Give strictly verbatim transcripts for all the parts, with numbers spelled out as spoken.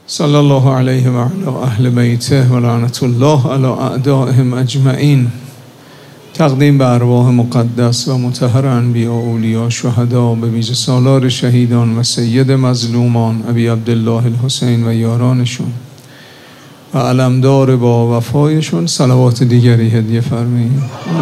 صلی الله علیه و علی اهل بیته و لعنت الله علی اعدائهم اجمعین. تقدیم به ارواح مقدس و مطهر انبیاء و اولیا شهدا، به ویژه سالار شهیدان و سید مظلومان ابی عبدالله الحسین و یارانشون و علمدار با وفایشون صلوات دیگری هدیه فرمایید.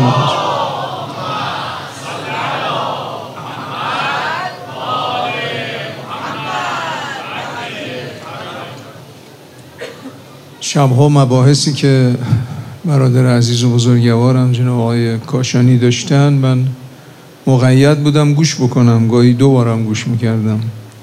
شبها مباحثی که برادر عزیز و بزرگوارم جناب آقای کاشانی داشتن، من مقید بودم گوش بکنم، گاهی دو بارم گوش میکردم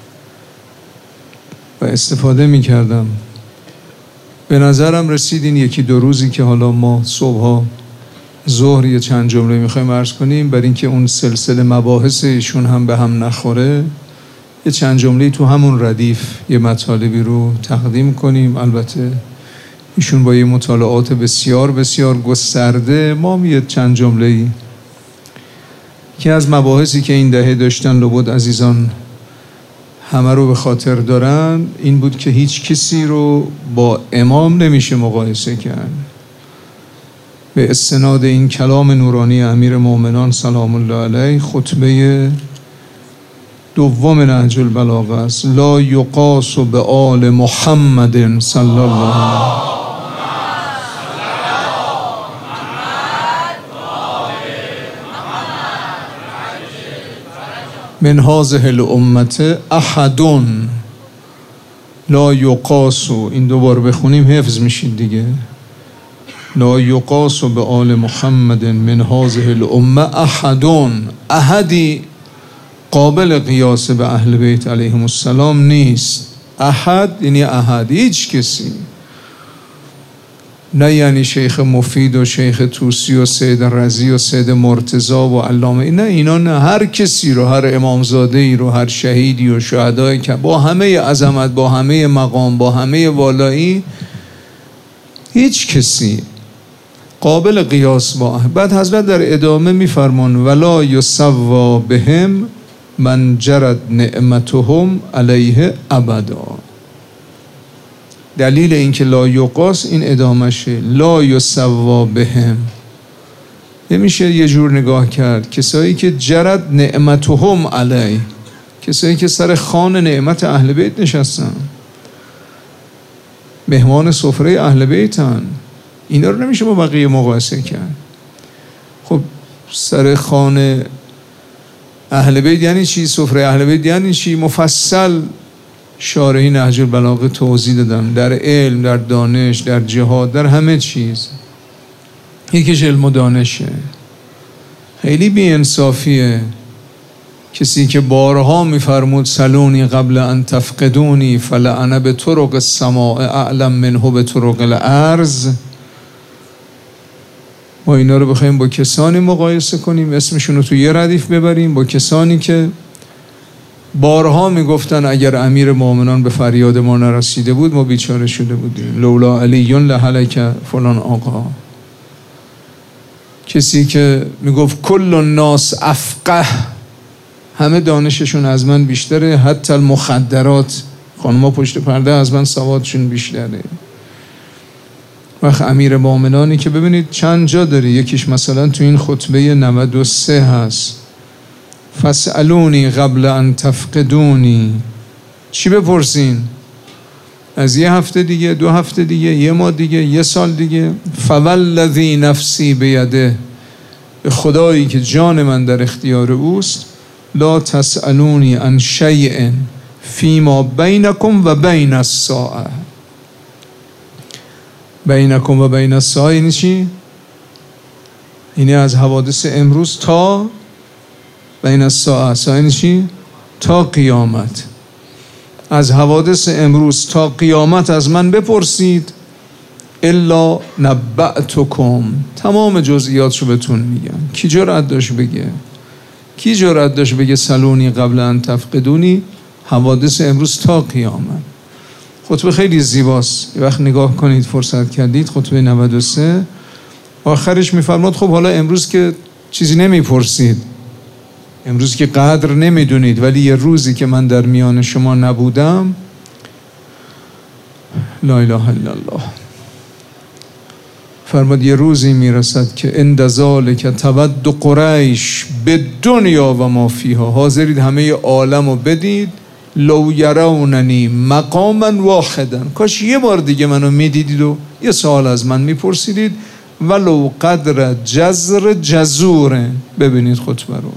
و استفاده میکردم. به نظرم رسید این یکی دو روزی که حالا ما صبحها ظهر یه چند جمله میخوایم عرض کنیم، برای اینکه اون سلسله مباحث ایشون هم به هم نخوره، یه چند جمله تو همون ردیف یه مطالبی رو تقدیم کنیم. البته ایشون با یه مطالعات بسیار بسیار گسترده، ما یه چند جمله‌ای که از مباحثی که این دهه داشتن لابد عزیزان همه رو به خاطر دارن، این بود که هیچ کسی رو با امام نمیشه مقایسه کرد. به استناد این کلام نورانی امیر مومنان سلام الله علیه، خطبه دوم نهج البلاغه است: لا یقاس به آل محمد صلی الله علیه من هذه الامه احد لا یقاس. این دوبار بخونیم حفظ میشید دیگه. لا یقاس به آل محمد من هذه الامه احد. احدی قابل قیاس به اهل بیت علیهم السلام نیست. احد یعنی احد، هیچ کسی. نه یعنی شیخ مفید و شیخ توسی و سید رضی و سید مرتضی و علامه، نه اینا نه. هر کسی رو، هر امامزاده ای رو، هر شهیدی و شهدایی که با همه عظمت، با همه مقام، با همه والایی، هیچ کسی قابل قیاس با. بعد حضرت در ادامه میفرمان ولا یسوا بهم من جرت نعمتهم علیه ابدا. دلیل اینکه لا یقاس این ادامشه. لا یسوا بهم، نمیشه یه جور نگاه کرد. کسایی که جرت نعمتهم علیه، کسایی که سر خوان نعمت اهل بیت نشستن، مهمان سفره اهل بیتن، اینا رو نمیشه با بقیه مقایسه کرد. خب سر خوان اهل بیت یعنی چی؟ سفره اهل بیت یعنی چی؟ مفصل شارحین نهج البلاغه توضیح دادم، در علم، در دانش، در جهاد، در همه چیز. یکیش علم و دانشه. خیلی بی انصافیه کسی که بارها میفرمود سلونی قبل ان تفقدونی فلعنه به طرق السماء اعلم منه به طرق الارض. ما اینا رو بخوایم با کسانی مقایسه کنیم، اسمشون رو تو یه ردیف ببریم، با کسانی که بارها میگفتن اگر امیر مومنان به فریاد ما نرسیده بود ما بیچاره شده بودیم، لولا علیون لهلک فلان آقا. کسی که میگفت کل الناس افقه، همه دانششون از من بیشتره، حتی المخدرات، خانم‌ها پشت پرده از من سوادشون بیشتره. وقت امیر مومنانی که ببینید چند جا داره، یکیش مثلا تو این خطبه نود و سه هست: فاسألونی قبل ان تفقدونی. چی بپرسین؟ از یه هفته دیگه، دو هفته دیگه، یه ماه دیگه، یه سال دیگه. فوالذی نفسی بیده، به خدایی که جان من در اختیار اوست، لا تسألونی عن شیء فیما بینکم و بین الساعه. بینکم و بین الساعه یعنی چی؟ یعنی از حوادث امروز تا بین الساعه. ساعه یعنی چی؟ تا قیامت. از حوادث امروز تا قیامت از من بپرسید، الا نبأتکم، تمام جزئیاتشو بهتون میگم. کی جرأت داشت بگه؟ کی جرأت داشت بگه سلونی قبل ان تفقدونی، حوادث امروز تا قیامت؟ خطبه خیلی زیباست، یه وقت نگاه کنید فرصت کردید. خطبه نود و سه آخرش میفرماد خب حالا امروز که چیزی نمیپرسید، امروز که قدر نمیدونید، ولی یه روزی که من در میان شما نبودم لا اله الا الله. فرمود یه روزی میرسد که عند ذالک تود قریش به دنیا و ما فیها، حاضرید همه عالم رو بدید، لو یروننی مقاما واحدا، کاش یه بار دیگه منو میدیدید و یه سوال از من میپرسیدید، ولو قدر جزر جزوره. ببینید خطبه رو،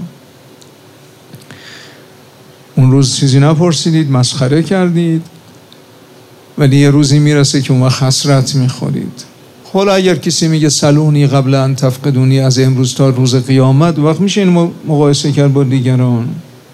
اون روز چیزی نپرسیدید، مسخره کردید، ولی یه روزی میرسه که اون وقت حسرت میخورید. حالا اگر کسی میگه سلونی قبل ان تفقدونی، از امروز تا روز قیامت، وقت میشه این مقایسه کرد با دیگران.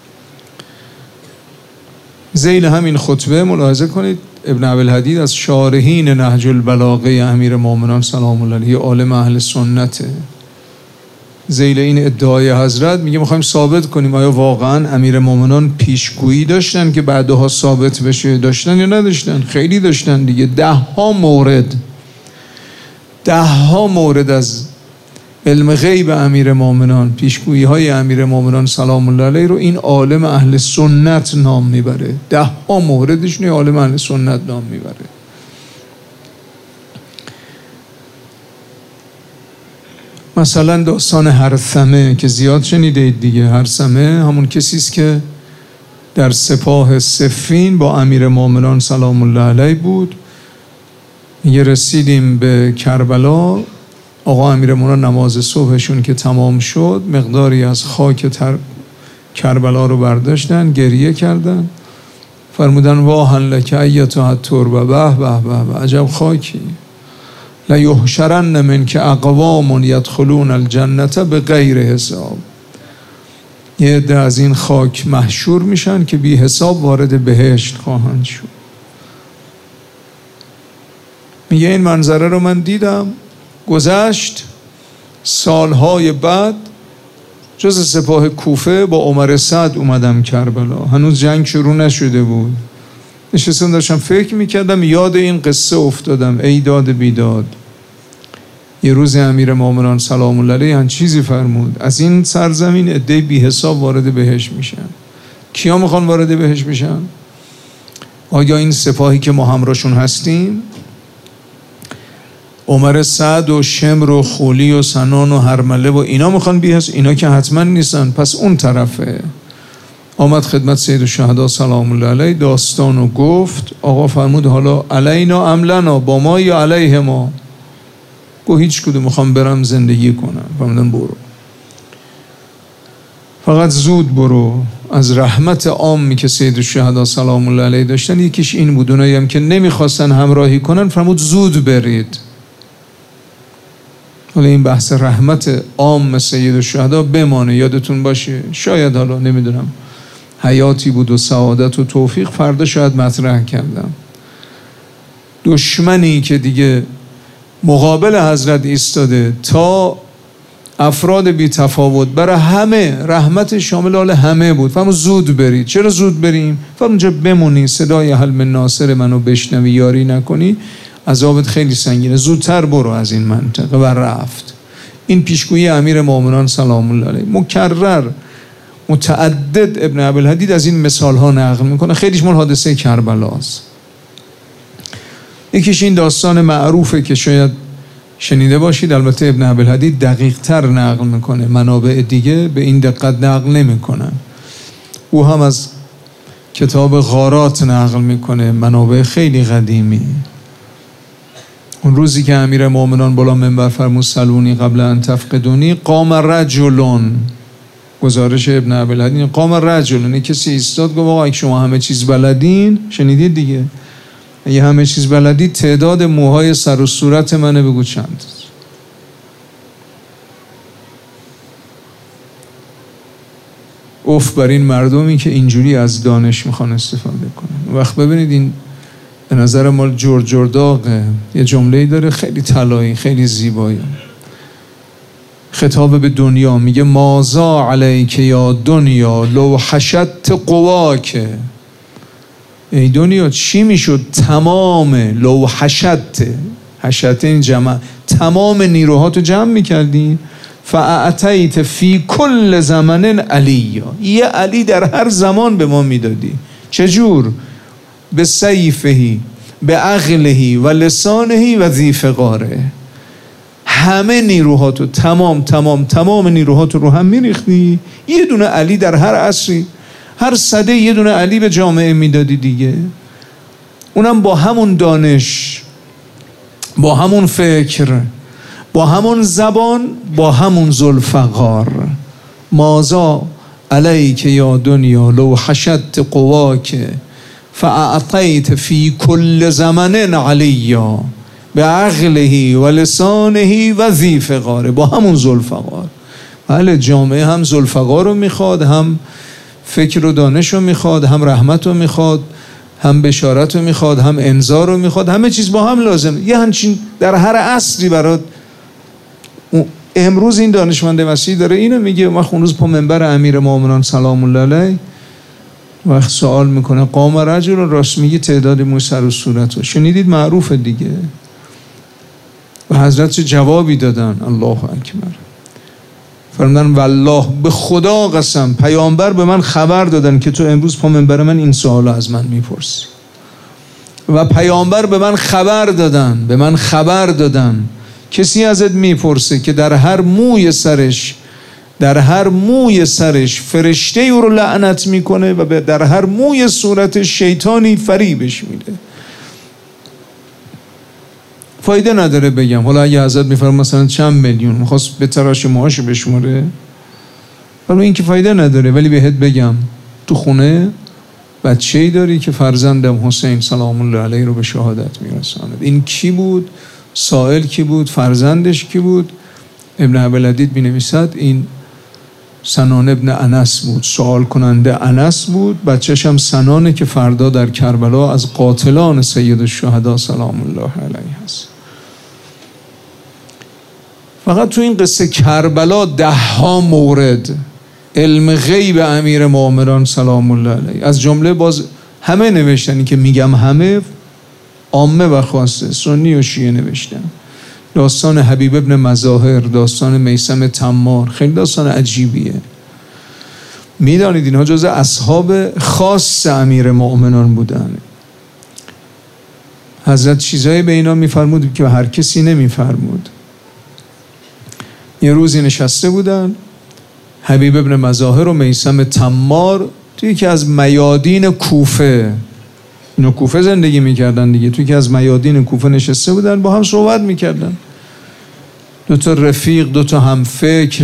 ذیل همین خطبه ملاحظه کنید ابن ابوالحدید از شارحین نهج البلاغه امیر مومنان سلام الله علیه، عالم اهل سنته. ذیل این ادعای حضرت میگه میخوایم ثابت کنیم آیا واقعا امیر مومنان پیشگویی داشتن که بعدها ثابت بشه، داشتن یا نداشتن؟ خیلی داشتن دیگه. ده ها مورد ده ها مورد از علم غیب امیر مومنان، پیشگویی های امیر مومنان سلام الله علیه رو این عالم اهل سنت نام میبره. ده ها موردش نه عالم اهل سنت نام میبره. مثلا داستان هرثمه که زیاد شنیدید دیگه. هرثمه همون کسیست که در سپاه صفین با امیر مومنان سلام الله علیه بود. یه رسیدیم به کربلا، آقا امیر مومنان نماز صبحشون که تمام شد، مقداری از خاک تر کربلا رو برداشتن، گریه کردن، فرمودن واهن لک ایتها التربه، به به به، عجب خاکی، لیحشرن منک اقوام یدخلون الجنه بغیر حساب. یه عده از این خاک محشور میشن که بی حساب وارد بهشت خواهند شد. میگه این منظره رو من دیدم، گذشت سالهای بعد جز سپاه کوفه با عمر سعد اومدم کربلا، هنوز جنگ شروع نشده بود، نشستم داشتم فکر میکردم، یاد این قصه افتادم، ای داد بیداد. یه روز امیر مومنان سلام الله علیه چیزی فرمود، از این سرزمین عده بی حساب وارد بهشت میشن. کیا میخوان وارد بهشت میشن؟ آیا این سپاهی که ما همراهشون هستیم؟ عمر سعد و شمر و خولی و سنان و هرمله و اینا میخوان بی حساب؟ اینا که حتما نیستن، پس اون طرفه. آمد خدمت سید الشهدا سلام الله علیه، داستانو گفت. آقا فرمود حالا علینا عملنا، با ما یا علیه ما؟ گفت هیچ کدوم، میخوام برم زندگی کنم. فرمودن برو، فقط زود برو. از رحمت عامی که سید الشهدا سلام الله علیه داشتن یکیش این بود، اونایی هم که نمیخواستن همراهی کنن فرمود زود برید. حالا این بحث رحمت عام سید الشهدا بمانه، یادتون باشه. شاید حالا نمیدونم حیاتی بود و سعادت و توفیق، فردا شاید مطرح کردم. دشمنی که دیگه مقابل حضرت ایستاده تا افراد بی تفاوت، برای همه رحمت شامل حال همه بود. فرمود زود برید. چرا زود بریم؟ فرمود اونجا بمونی، صدای حل من ناصر منو بشنوی، یاری نکنی، عذابت خیلی سنگینه، زودتر برو از این منطقه. و رفت. این پیشگویی امیر مومنان سلام الله علیه مکرر متعدد ابن ابوالحدید از این مثال ها نقل میکنه، خیلیش مال حادثه کربلاست. یکیش این داستان معروفه که شاید شنیده باشید، البته ابن ابوالحدید دقیق تر نقل میکنه، منابع دیگه به این دقت نقل نمیکنن. او هم از کتاب غارات نقل میکنه، منابع خیلی قدیمی. اون روزی که امیر مومنان بالا منبر فرمود سلونی قبل ان تفقدونی، قام رجلون، گزارش ابن ابوالحدید، قام رجلون، کسی ایستاد گفت آقا شما همه چیز بلدین، شنیدید دیگه، اگه همه چیز بلدید تعداد موهای سر و صورت منه بگو چند. اوف بر این مردمی که اینجوری از دانش میخوان استفاده کنن. وقت ببینید این به نظر مال جور جرداقه، یه جمله‌ای داره خیلی طلایی، خیلی زیبایی، خطاب به دنیا، میگه مازا علیک یا دنیا لو حشدت قواک. ای دنیا چی میشد تمام لو حشدت، حشدت این جمع، تمام نیروهاتو جمع میکردی، فاعطیت فی کل زمن علیا، یه علی در هر زمان به ما میدادی. چجور؟ به سیفهی به عقلهی و لسانهی و ذی فقاره. همه نیروهاتو تمام تمام تمام نیروهاتو رو هم میریختی، یه دونه علی در هر عصری، هر صده یه دونه علی به جامعه میدادی دیگه. اونم با همون دانش، با همون فکر، با همون زبان، با همون ذوالفقار. مازا علیک یا دنیا لو حشدت قواک فاعطیت فی کل زمن علیا به عقله و لسانه و ذی فقاره. با همون ذوالفقار. بله، جامعه هم ذوالفقار رو میخواد، هم فکر و دانش رو میخواد، هم رحمت رو میخواد، هم بشارت رو میخواد، هم انذار رو میخواد. همه چیز با هم لازم. یه همچین در هر عصری برات. امروز این دانشمند مسیحی داره اینو میگه. من اون روز پا منبر امیر مومنان سلام الله علیه وقت سوال میکنه قام رجل، راست میگه تعداد مو سر و صورت رو شنیدید، معروفه دیگه. و حضرت چه جوابی دادن؟ الله اکبر. فرمودن والله به خدا قسم پیامبر به من خبر دادن که تو امروز پا منبر من این سوال از من میپرسی. و پیامبر به من خبر دادن به من خبر دادن کسی ازت میپرسه که در هر موی سرش در هر موی سرش فرشته او رو لعنت میکنه و در هر موی صورت شیطانی فریبش میده. فایده نداره بگم. حالا اگه حضرت میفرم مثلا چند میلیون میخواست به تراش موهاشو بشماره، حالا این که فایده نداره، ولی بهت بگم تو خونه بچه‌ای داری که فرزندم حسین سلام الله علیه رو به شهادت میرساند. این کی بود؟ سائل کی بود؟ فرزندش کی بود؟ ابن عبدالعدید بینویسد این سنان ابن انس بود، سوال کننده انس بود. بچه‌ش هم سنانه که فردا در کربلا از قاتلان سید الشهدا سلام الله علیه هست. فقط تو این قصه کربلا ده ها مورد علم غیب امیر مومنان سلام الله علیه، از جمله باز همه نوشتنی که میگم همه عامه و خاصه، سنی و شیعه نوشتن. داستان حبیب ابن مظاهر، داستان میثم تمار، خیلی داستان عجیبیه. میدانید اینها جز اصحاب خاص امیر مومنان بودن. حضرت چیزایی به اینا میفرمود که به هر کسی نمیفرمود. یه روزی نشسته بودن حبیب ابن مظاهر و میثم تمار توی یکی از میادین کوفه، اینا کوفه زندگی میکردن دیگه، توی یکی از میادین کوفه نشسته بودن با هم صحبت میکردن. دو تا رفیق، دو تا همفکر.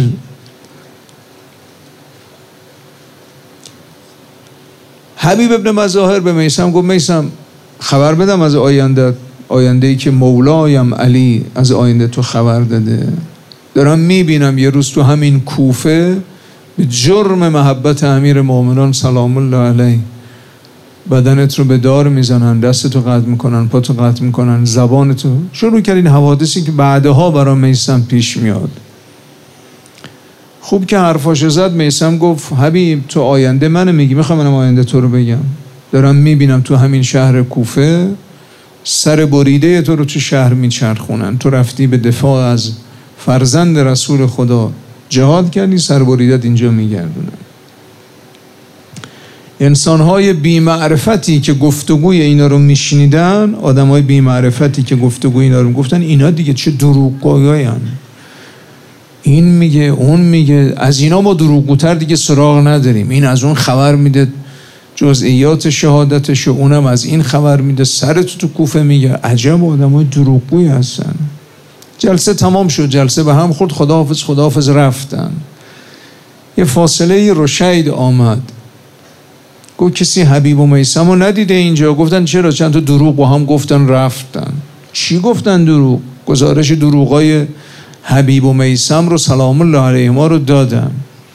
حبیب ابن مظاهر به میثم گفت میثم خبر بدم از آینده، آینده‌ای که مولایم علی از آینده تو خبر داده. دارم میبینم یه روز تو همین کوفه به جرم محبت امیر مومنان سلام الله علیه بدنت رو به دار میزنن، دستتو قطع میکنن، پاتو قطع میکنن، زبانتو. شروع کردین حوادثی که بعدها برای میثم پیش میاد. خوب که حرفاشو زد، میثم گفت حبیب تو آینده منو میگی، میخوام منم آینده تو رو بگم. دارم میبینم تو همین شهر کوفه سر بریده تو رو تو شهر میچرخونن. تو رفتی به دفاع از فرزند رسول خدا جهاد کردی، سر بریدت اینجا میگردونن. انسان‌های بی‌معرفتی که گفتگوی اینا رو میشنیدن، آدم‌های بی‌معرفتی که گفتگوی اینا رو گفتن، اینا دیگه چه دروغگویان. این میگه اون میگه، از اینا ما دروغگوتر دیگه سراغ نداریم. این از اون خبر میده جزئیات شهادتش، اونم از این خبر میده، سرت تو کوفه میگه. عجب آدم‌های دروغگویی هستن. جلسه تمام شد، جلسه به هم خورد، خداحافظ خداحافظ رفتن. یه فاصله رشید آمد، گفت کسی حبیب و میثم رو ندیده اینجا؟ گفتن چرا؟ چند تا دروغ با هم گفتن رفتن. چی گفتن دروغ؟ گزارش دروغای حبیب و میثم رو سلام الله علیهما رو دادن.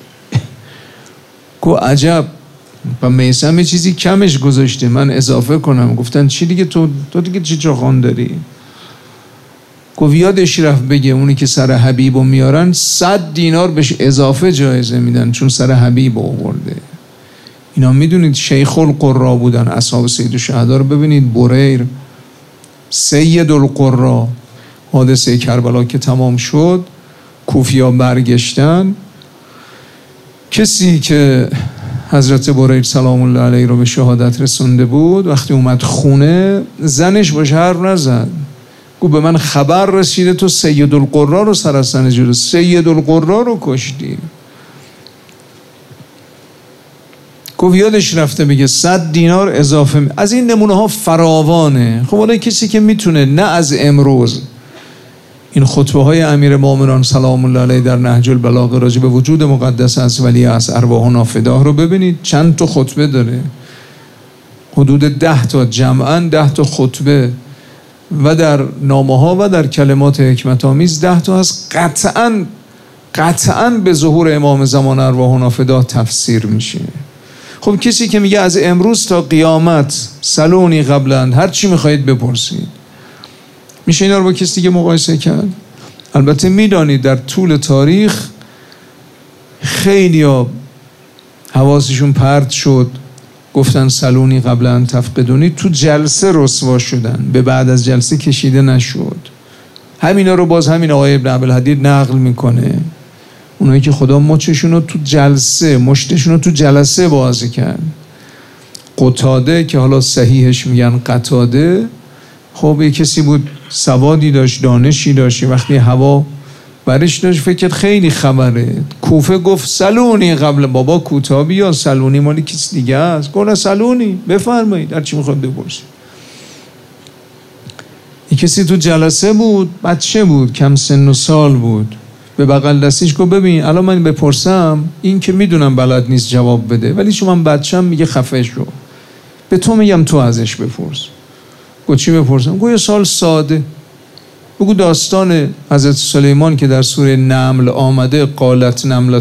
گفت عجب، و میثم یه چیزی کمش گذاشته، من اضافه کنم. گفتن چی دیگه؟ تو تو دیگه چی چاخان داری؟ گفت یادش رفت بگه اونی که سر حبیب رو میارن صد دینار بهش اضافه جایزه میدن چون سر حبیب رو آورده. اینا میدونید شیخ القرا بودن، اصحاب سید الشهدا رو ببینید. بریر سید القرا. حادثه کربلا که تمام شد، کوفیا برگشتن. کسی که حضرت بریر سلام الله علیه رو به شهادت رسونده بود، وقتی اومد خونه زنش باش حرف نزد، گفت به من خبر رسیده تو سید القرا رو سر از سن جلو سید القرا رو کشتی. گفت یادش رفته بگه صد دینار اضافه می... از این نمونه ها فراوانه. خب حالا کسی که میتونه نه از امروز این خطبه های امیر مومنان سلام الله علیه در نهج البلاغه راجع به وجود مقدس از ولی از ارواحنا فداه رو ببینید، چند تا خطبه داره، حدود ده تا، جمعاً ده تا خطبه و در نامه ها و در کلمات حکمت آمیز ده تا هست. قطعاً قطعاً به ظهور امام زمان ارواحنا فداه تفسیر میشه. خب کسی که میگه از امروز تا قیامت سلونی قبلا هر چی میخواهید بپرسید، میشه اینا رو با کسی دیگه مقایسه کرد؟ البته میدانید در طول تاریخ خیلی ها حواسشون پرت شد، گفتن سلونی قبلا تفقدونی، تو جلسه رسوا شدن، به بعد از جلسه کشیده نشد. همینا رو باز همین آقای ابن عبدالحدید نقل میکنه، اونایی که خدا مچشون رو تو جلسه مشتشون رو تو جلسه بازی کرد. قتاده که حالا صحیحش میگن قتاده، خب یه کسی بود سوادی داشت، دانشی داشت، وقتی هوا برش داشت فکر خیلی خبره، کوفه گفت سلونی قبل بابا کوتابی یا سلونی مالی کسی دیگه است، گفت سلونی بفرمایید هر چی میخواد بپرسید. یه کسی تو جلسه بود، بچه بود، کم سن و سال بود، به بغل دستیش گفت ببین الان من بپرسم این که میدونم بلد نیست جواب بده، ولی چون من بچه‌م میگه خفه شو، به تو میگم تو ازش بپرس. گفت چی بپرسم؟ گفت یه سال ساده، بگو داستان حضرت سلیمان که در سوره نمل آمده، قالت نمله